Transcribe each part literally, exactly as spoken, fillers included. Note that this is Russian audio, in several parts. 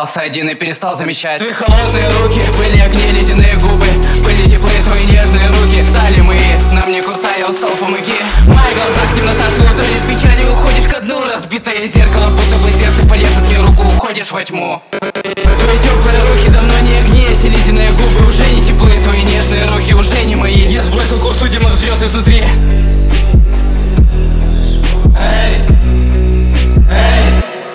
остался один и перестал замечать. Твои холодные руки, были огни, ледяные губы, были теплые твои нежные руки. Стали мы, на мне курса, я устал, помоги. В моих глазах темнота, ты утонешь в печали, уходишь ко дну. Разбитое зеркало, будто бы сердце порежет мне руку, уходишь во тьму. Твои теплые руки давно не огни, эти ледяные губы уже не теплые, твои нежные руки уже не мои. Я сбросил курс, видимо, жжет изнутри. Эй, эй.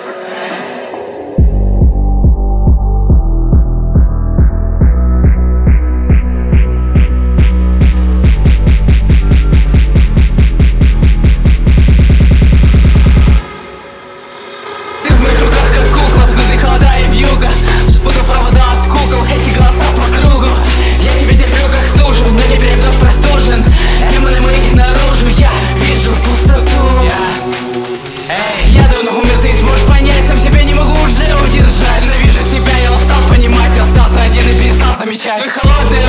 Ты в моих руках как кукла, внутри холода и вьюга. Спутал провода от кукол, эти голоса по кругу. Я тебя терплю как стужу, но теперь вновь простужен. Демоны мои наружу, я вижу пустоту. Я... Эй, я давно умер, ты сможешь понять, сам себя не могу уже удержать. Ненавижу себя, я устал понимать, остался один и перестал замечать. Твои холодные